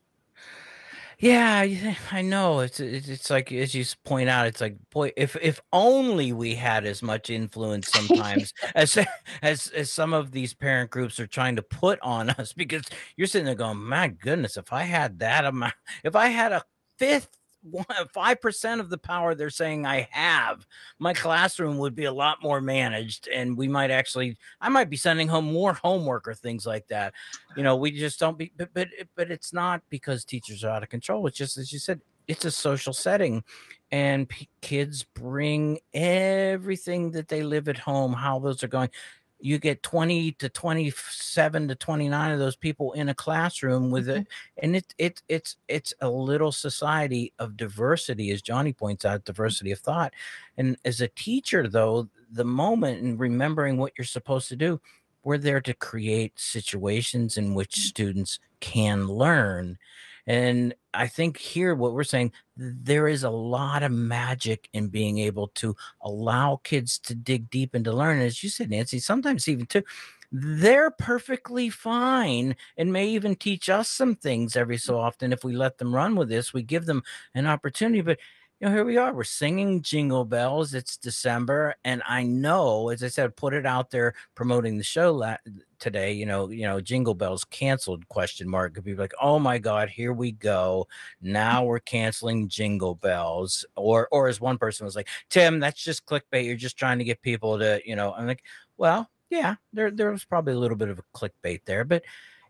Yeah, yeah, I know. It's it's it's like as you s- point out, it's like boy, if if only we had as much influence sometimes as as as some of these parent groups are trying to put on us. Because you're sitting there going, my goodness, if I had that amount, if I had a fifth, five percent of the power they're saying I have, my classroom would be a lot more managed, and we might actually, I might be sending home more homework or things like that. You know, we just don't be, but but but it's not because teachers are out of control. It's just as you said, it's a social setting, and p- kids bring everything that they live at home, how those are going. You get twenty to twenty-seven to twenty-nine of those people in a classroom with it, and it it it's it's a little society of diversity, as Johnny points out, diversity of thought. And as a teacher, though, the moment and remembering what you're supposed to do, we're there to create situations in which students can learn. And I think here what we're saying, there is a lot of magic in being able to allow kids to dig deep and to learn. As you said, Nancy, sometimes even too, they're perfectly fine and may even teach us some things every so often. If we let them run with this, we give them an opportunity. But you know, here we are, we're singing Jingle Bells. It's December. And I know, as I said, put it out there promoting the show la- today, you know, you know, Jingle Bells canceled question mark. Could be like, oh my God, here we go. Now we're canceling Jingle Bells. Or, or as one person was like, Tim, that's just clickbait. You're just trying to get people to, you know, I'm like, well, yeah, there, there was probably a little bit of a clickbait there, but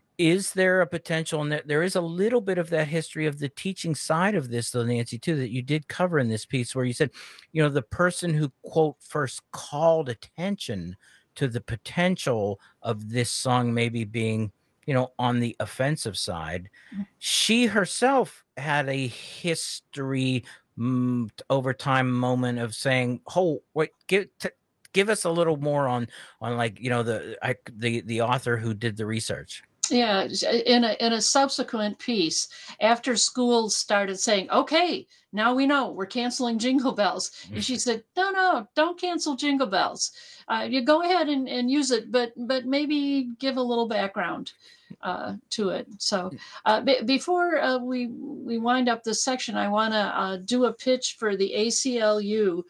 is there a potential? And there is a little bit of that history of the teaching side of this, though, Nancy, too, that you did cover in this piece where you said, you know, the person who, quote, first called attention to the potential of this song maybe being, you know, on the offensive side, she herself had a history mm, over time moment of saying, oh, wait, give, t- give us a little more on, on like, you know, the, I, the, the author who did the research. yeah, in a in a subsequent piece, after schools started saying, okay, now we know we're canceling Jingle Bells. And she said, no, no, don't cancel Jingle Bells. Uh, you go ahead and, and use it, but but maybe give a little background uh, to it. So uh, b- before uh, we, we wind up this section, I want to uh, do a pitch for the A C L U.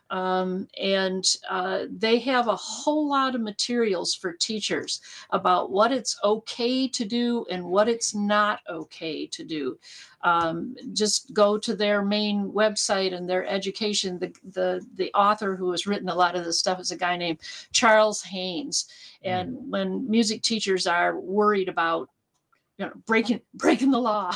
Um, and uh, they have a whole lot of materials for teachers about what it's okay to do and what it's not okay to do. Um, just go to their main website and their education. The, the, the author who has written a lot of this stuff is a guy named Charles Haynes. And mm. when music teachers are worried about you know, breaking breaking the law.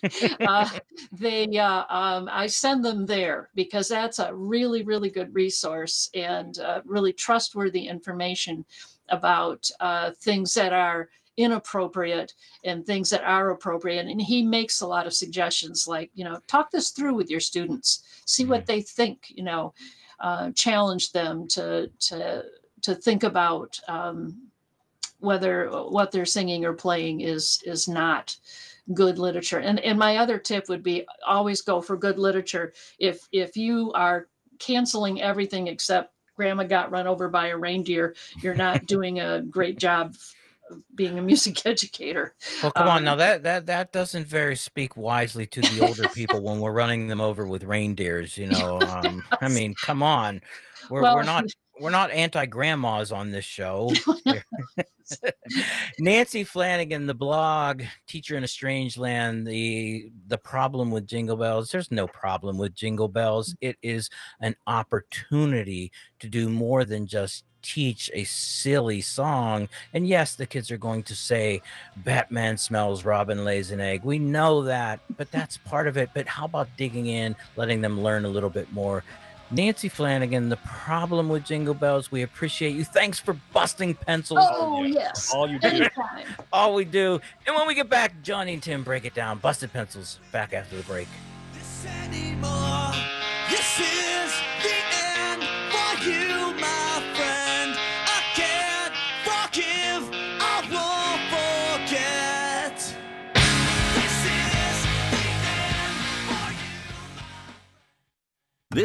uh, they, uh, um, I send them there because that's a really, really good resource and uh, really trustworthy information about uh, things that are inappropriate and things that are appropriate. And he makes a lot of suggestions like, you know, talk this through with your students, see what they think, you know, uh, challenge them to to to think about. Um, whether what they're singing or playing is is not good literature. And and my other tip would be always go for good literature. If if you are canceling everything except Grandma Got Run Over by a Reindeer, you're not doing a great job of being a music educator. Well, come um, on now. That that that doesn't very speak wisely to the older people when we're running them over with reindeers. You know, um, I mean, come on. We're Well, we're not we're not anti-grandmas on this show. Nancy Flanagan, the blog, Teacher in a Strange Land, the the problem with Jingle Bells. There's no problem with Jingle Bells. It is an opportunity to do more than just teach a silly song. And yes, the kids are going to say Batman smells, Robin lays an egg. We know that, but that's part of it. But how about digging in, letting them learn a little bit more? Nancy Flanagan, the problem with Jingle Bells. We appreciate you. Thanks for busting pencils. Oh, yes. All you do. Anytime. All we do. And when we get back, Johnny and Tim break it down. Busted pencils. Back after the break. Anymore. This is the end for you, my friend. I can't forgive. I won't forget. This is the end.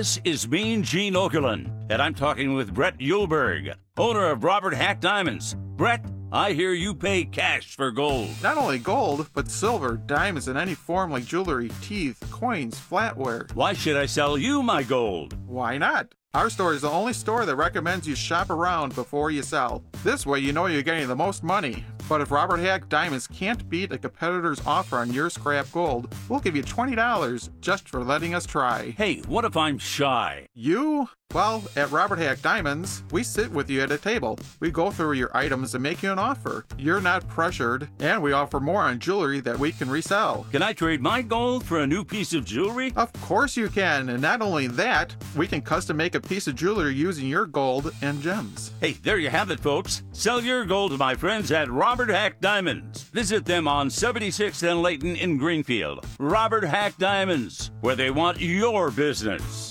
This is Mean Gene Okerlund, and I'm talking with Brett Yulberg, owner of Robert Hack Diamonds. Brett, I hear you pay cash for gold. Not only gold, but silver, diamonds in any form like jewelry, teeth, coins, flatware. Why should I sell you my gold? Why not? Our store is the only store that recommends you shop around before you sell. This way you know you're getting the most money. But if Robert Hack Diamonds can't beat a competitor's offer on your scrap gold, we'll give you twenty dollars just for letting us try. Hey, what if I'm shy? You? Well, at Robert Hack Diamonds, we sit with you at a table. We go through your items and make you an offer. You're not pressured, and we offer more on jewelry that we can resell. Can I trade my gold for a new piece of jewelry? Of course you can, and not only that, we can custom make a piece of jewelry using your gold and gems. Hey, there you have it, folks. Sell your gold to my friends at Robert Hack Diamonds. Visit them on seventy-sixth and Layton in Greenfield. Robert Hack Diamonds, where they want your business.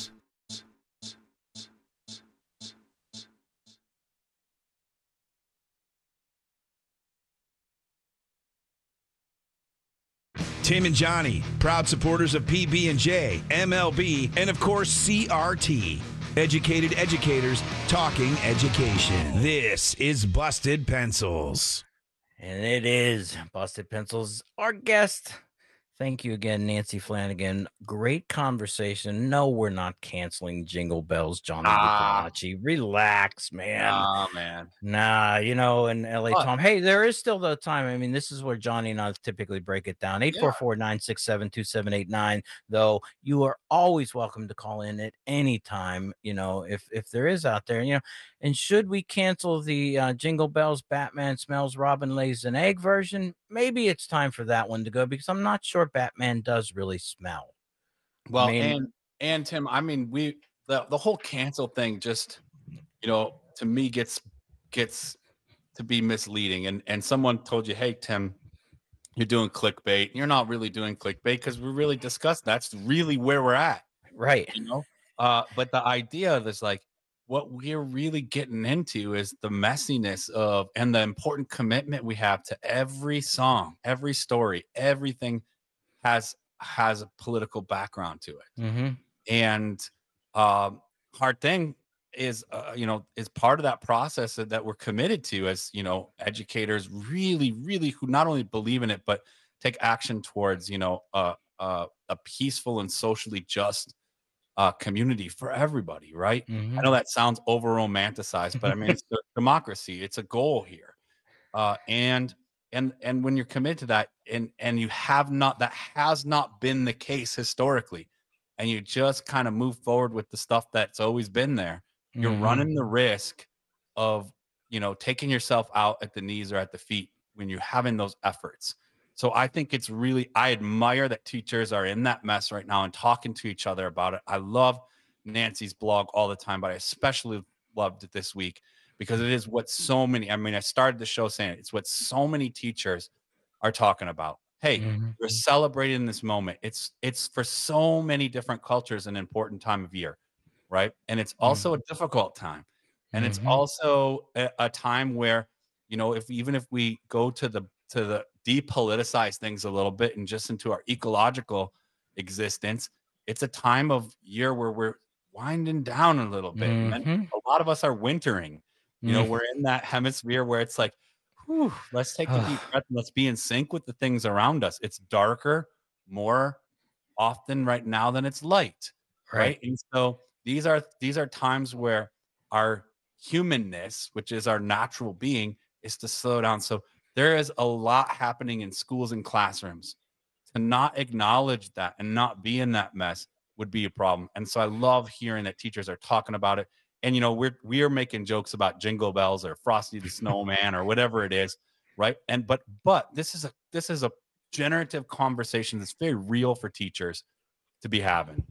Tim and Johnny, proud supporters of P B and J, M L B, and of course C R T. Educated educators talking education. This is Busted Pencils. And it is Busted Pencils. Our guest, thank you again, Nancy Flanagan. Great conversation. No, we're not canceling Jingle Bells, Johnny Ah. Lupinacci. Relax, man. Oh, man. Nah, you know, in L A, What? Tom. Hey, there is still the time. I mean, this is where Johnny and I typically break it down. eight four four, nine six seven, two seven eight nine. Though you are always welcome to call in at any time, you know, if if there is out there, you know. And should we cancel the uh, Jingle Bells, Batman Smells, Robin Lays an Egg version? Maybe it's time for that one to go because I'm not sure Batman does really smell. Well, I mean- and and Tim, I mean, we the, the whole cancel thing just, you know, to me gets gets to be misleading. And and someone told you, hey, Tim, you're doing clickbait. You're not really doing clickbait because we really discussed that's really where we're at, right? You know, uh, but the idea of this, like, what we're really getting into is the messiness of and the important commitment we have to every song, every story, everything has has a political background to it. Mm-hmm. And um, hard thing is, uh, you know, is part of that process that, that we're committed to as, you know, educators really, really who not only believe in it, but take action towards, you know, uh, uh, a peaceful and socially just uh, community for everybody, right? Mm-hmm. I know that sounds over romanticized, but I mean, it's a democracy. It's a goal here. Uh, and and and when you're committed to that, and and you have not, that has not been the case historically, and you just kind of move forward with the stuff that's always been there, you're Mhm. running the risk of, you know, taking yourself out at the knees or at the feet when you're having those efforts. So I think it's really, I admire that teachers are in that mess right now and talking to each other about it. I love Nancy's blog all the time, but I especially loved it this week because it is what so many, I mean, I started the show saying it, it's what so many teachers are talking about. Hey, Mhm. you're celebrating this moment. It's it's for so many different cultures an important time of year, right? And it's also a difficult time. And it's Mhm. also a, a time where, you know, if even if we go to the to the depoliticize things a little bit and just into our ecological existence, it's a time of year where we're winding down a little bit. And then Mhm. a lot of us are wintering. You know, Mhm. we're in that hemisphere where it's like, whew, let's take a deep breath and let's be in sync with the things around us. It's darker more often right now than it's light. Right. Right. And so these are these are times where our humanness, which is our natural being, is to slow down. So there is a lot happening in schools and classrooms. To not acknowledge that and not be in that mess would be a problem. And so I love hearing that teachers are talking about it. And you know, we're we are making jokes about Jingle Bells or Frosty the Snowman or whatever it is, right? And but but this is a this is a generative conversation that's very real for teachers to be having.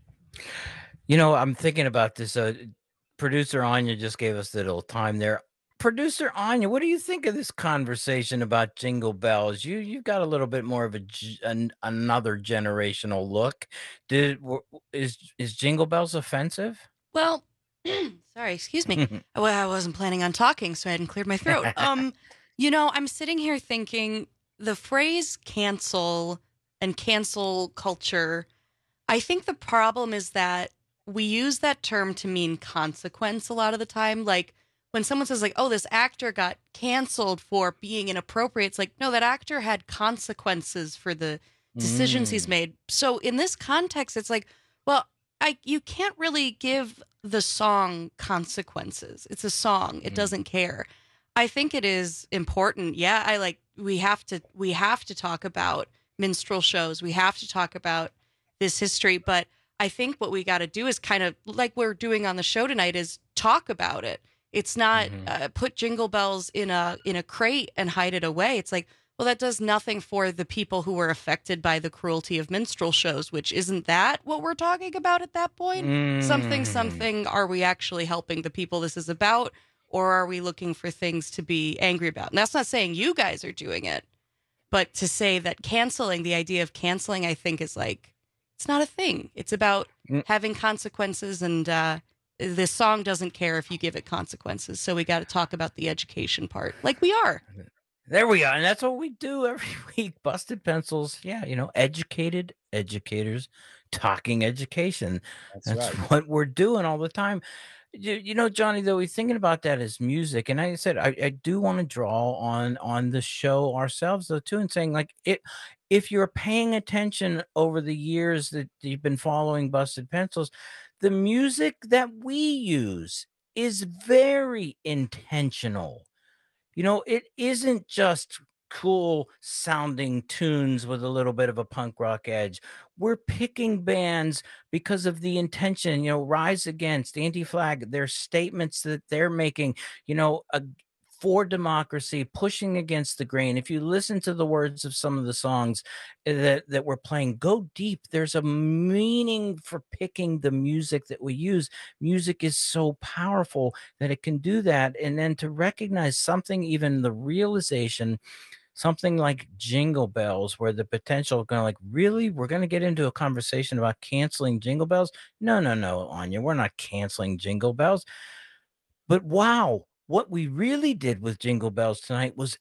You know, I'm thinking about this. Uh, producer Anya just gave us a little time there. Producer Anya, what do you think of this conversation about Jingle Bells? You you got a little bit more of a g- an, another generational look. Did w- is is Jingle Bells offensive? Well, sorry, excuse me. Well, I wasn't planning on talking, so I hadn't cleared my throat. Um, you know, I'm sitting here thinking the phrase cancel and cancel culture, I think the problem is that we use that term to mean consequence a lot of the time. Like when someone says like, oh, this actor got canceled for being inappropriate, it's like, no, that actor had consequences for the decisions Mm. he's made. So in this context, it's like, well, I you can't really give the song consequences. It's a song. It doesn't care. I think it is important. Yeah, I like we have to we have to talk about minstrel shows. We have to talk about this history, but I think what we got to do is kind of like we're doing on the show tonight is talk about it. It's not uh, put Jingle Bells in a in a crate and hide it away. It's like, well, that does nothing for the people who were affected by the cruelty of minstrel shows, which isn't that what we're talking about at that point? Mm. Something, something. Are we actually helping the people this is about, or are we looking for things to be angry about? And that's not saying you guys are doing it, but to say that canceling, the idea of canceling, I think is like, it's not a thing. It's about Mm. having consequences, and uh, this song doesn't care if you give it consequences. So we got to talk about the education part, like we are. There we are. And that's what we do every week. Busted Pencils. Yeah, you know, educated educators talking education. That's That's, right. what we're doing all the time. You, you know, Johnny, though, we're thinking about that as music. And like I said, I, I do want to draw on on the show ourselves, though, too, and saying, like, it if you're paying attention over the years that you've been following Busted Pencils, the music that we use is very intentional. You know, it isn't just cool sounding tunes with a little bit of a punk rock edge. We're picking bands because of the intention, you know, Rise Against, Anti-Flag, their statements that they're making, you know, uh, for democracy, pushing against the grain. If you listen to the words of some of the songs that, that we're playing, go deep. There's a meaning for picking the music that we use. Music is so powerful that it can do that. And then to recognize something, even the realization, something like Jingle Bells, where the potential going like, really, we're going to get into a conversation about canceling Jingle Bells? No, no, no, Anya, we're not canceling Jingle Bells. But wow, what we really did with Jingle Bells tonight was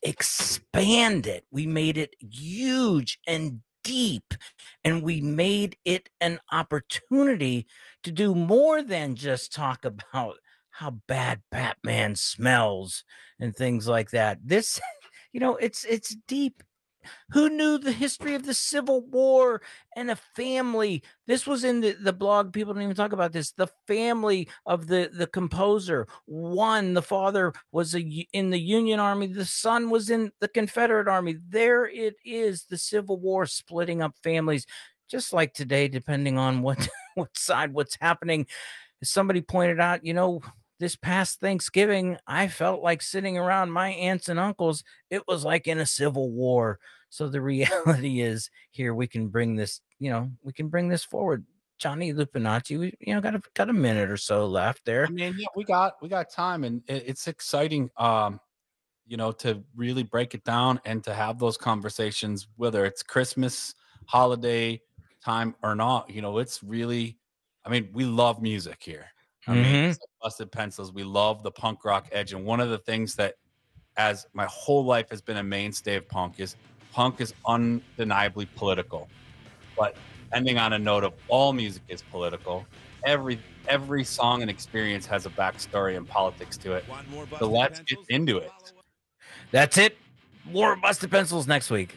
expand it. We made it huge and deep, and we made it an opportunity to do more than just talk about how bad Batman smells and things like that. This, you know, it's it's deep. Who knew the history of the Civil War and a family? This was in the, the blog. People don't even talk about this. The family of the, the composer. One, the father was a, in the Union Army. The son was in the Confederate Army. There it is, the Civil War splitting up families. Just like today, depending on what, what side, what's happening. As somebody pointed out, you know, this past Thanksgiving, I felt like sitting around my aunts and uncles. It was like in a civil war. So the reality is here we can bring this, you know, we can bring this forward. Johnny Lupinacci, we, you know, got a, got a minute or so left there. I mean, yeah, we got we got time, and it, it's exciting, um, you know, to really break it down and to have those conversations, whether it's Christmas, holiday time or not. You know, it's really, I mean, we love music here. I mean, Mhm. it's like Busted Pencils. We love the punk rock edge. And one of the things that, as my whole life has been a mainstay of punk, is punk is undeniably political. But ending on a note of all music is political. Every every song and experience has a backstory and politics to it. So let's get into it. That's it. More Busted Pencils next week.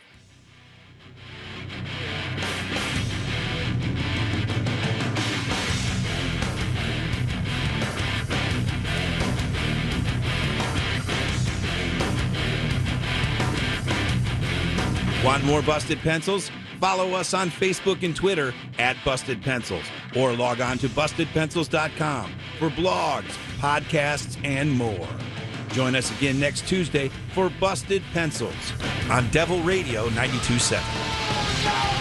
Want more Busted Pencils? Follow us on Facebook and Twitter at Busted Pencils, or log on to busted pencils dot com for blogs, podcasts, and more. Join us again next Tuesday for Busted Pencils on Devil Radio ninety-two point seven.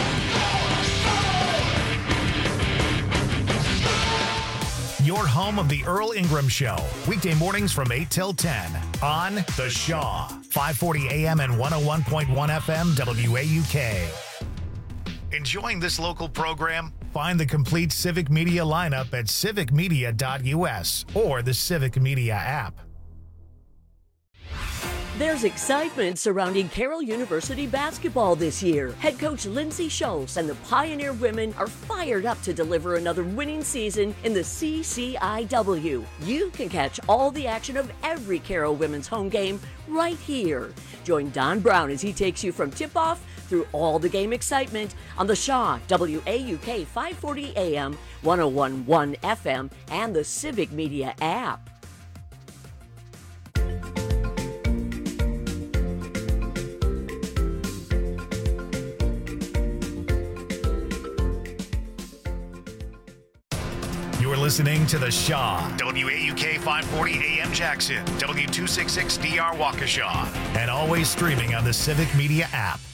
Your home of the Earl Ingram Show. Weekday mornings from eight till ten on The Shaw. five forty A M and one oh one point one F M W A U K. Enjoying this local program? Find the complete Civic Media lineup at civic media dot U S or the Civic Media app. There's excitement surrounding Carroll University basketball this year. Head coach Lindsay Schultz and the Pioneer women are fired up to deliver another winning season in the C C I W. You can catch all the action of every Carroll women's home game right here. Join Don Brown as he takes you from tip-off through all the game excitement on the Shaw, W A U K five forty A M, one oh one point one F M, and the Civic Media app. You're listening to The Shaw, W A U K five forty A M Jackson, W two sixty-six D R Waukesha, and always streaming on the Civic Media app.